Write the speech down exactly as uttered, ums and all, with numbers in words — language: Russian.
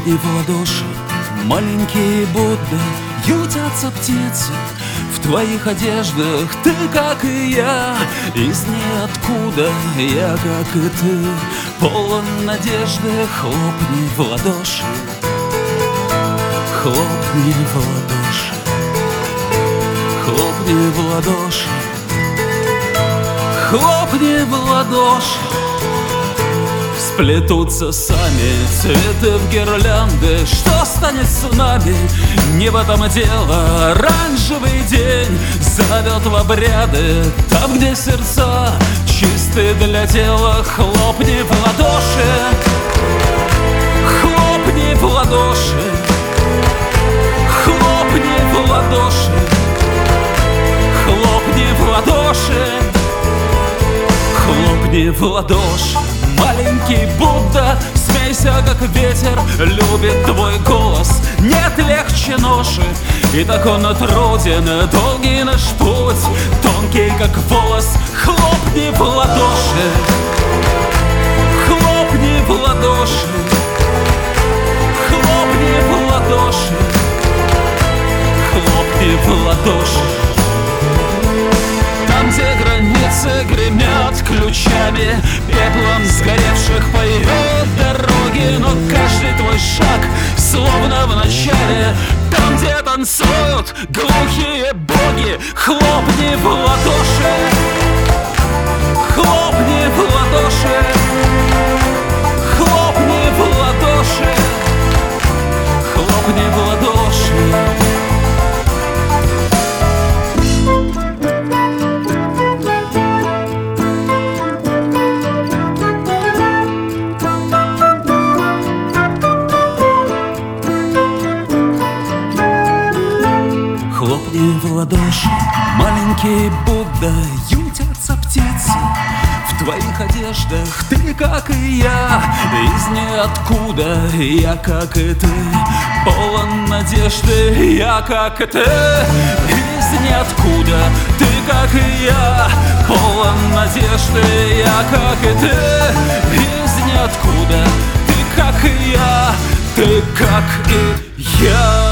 Хлопни в ладоши, маленький Будда, ютятся птицы в твоих одеждах. Ты, как и я, из ниоткуда, я, как и ты, полон надежды. Хлопни в ладоши, хлопни в ладоши, хлопни в ладоши, хлопни в ладоши. Сплетутся сами цветы в гирлянды. Что станет с нами? Не в этом дело. Оранжевый день зовет в обряды, там, где сердца чисты для тела. Хлопни в ладоши, хлопни в ладоши, хлопни в ладоши, хлопни в ладоши, хлопни в ладоши. Маленький Будда, смейся, как ветер, любит твой голос. Нет легче ноши, и так он труден. Долгий наш путь, тонкий, как волос. Хлопни в ладоши, хлопни в ладоши, хлопни в ладоши, хлопни в ладоши. Там, где границы гремят ключами, пеплом сгоревших поет дороги. Но каждый твой шаг словно в начале, там, где танцуют глухие боги. Хлопни в ладоши, хлопни в ладоши, хлопни в ладоши, хлопни в ладоши. Хлопни в ладоши, маленький Будда, ютятся птицы в твоих одеждах. Ты, как и я, из ниоткуда, я, как и ты, полон надежды. Я, как и ты, из ниоткуда. Ты, как и я, полон надежды. Я, как и ты, из ниоткуда. Ты, как и я, ты, как и я.